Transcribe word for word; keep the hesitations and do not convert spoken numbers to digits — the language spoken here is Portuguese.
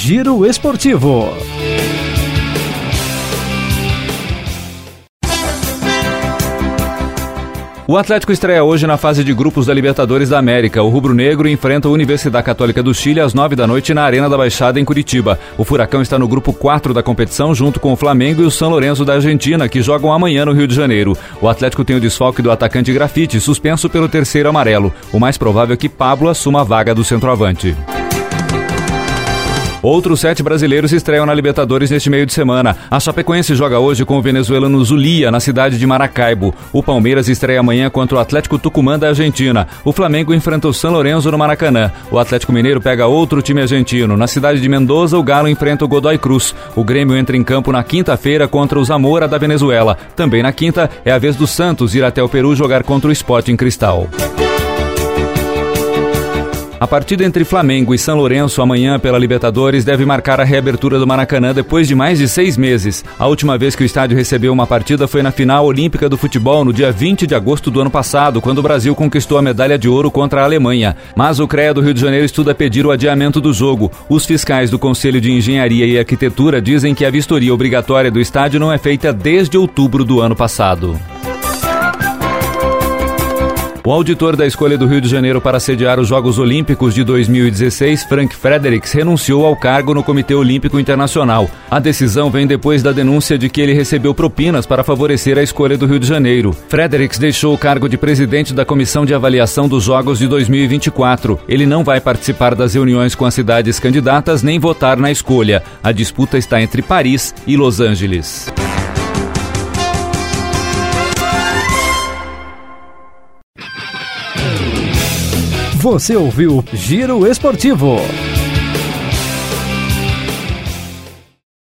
Giro Esportivo. O Atlético estreia hoje na fase de grupos da Libertadores da América. O rubro-negro enfrenta a Universidade Católica do Chile às nove da noite na Arena da Baixada, em Curitiba. O Furacão está no grupo quatro da competição, junto com o Flamengo e o São Lourenço da Argentina, que jogam amanhã no Rio de Janeiro. O Atlético tem o desfalque do atacante Grafite, suspenso pelo terceiro amarelo. O mais provável é que Pablo assuma a vaga do centroavante. Outros sete brasileiros estreiam na Libertadores neste meio de semana. A Chapecoense joga hoje com o venezuelano Zulia, na cidade de Maracaibo. O Palmeiras estreia amanhã contra o Atlético Tucumã da Argentina. O Flamengo enfrenta o São Lourenço no Maracanã. O Atlético Mineiro pega outro time argentino. Na cidade de Mendoza, o Galo enfrenta o Godoy Cruz. O Grêmio entra em campo na quinta-feira contra o Zamora da Venezuela. Também na quinta, é a vez do Santos ir até o Peru jogar contra o Sporting Cristal. A partida entre Flamengo e São Lourenço amanhã pela Libertadores deve marcar a reabertura do Maracanã depois de mais de seis meses. A última vez que o estádio recebeu uma partida foi na final olímpica do futebol no dia vinte de agosto do ano passado, quando o Brasil conquistou a medalha de ouro contra a Alemanha. Mas o CREA do Rio de Janeiro estuda pedir o adiamento do jogo. Os fiscais do Conselho de Engenharia e Arquitetura dizem que a vistoria obrigatória do estádio não é feita desde outubro do ano passado. O auditor da escolha do Rio de Janeiro para sediar os Jogos Olímpicos de dois mil e dezesseis, Frank Fredericks, renunciou ao cargo no Comitê Olímpico Internacional. A decisão vem depois da denúncia de que ele recebeu propinas para favorecer a escolha do Rio de Janeiro. Fredericks deixou o cargo de presidente da Comissão de Avaliação dos Jogos de dois mil e vinte e quatro. Ele não vai participar das reuniões com as cidades candidatas nem votar na escolha. A disputa está entre Paris e Los Angeles. Você ouviu Giro Esportivo.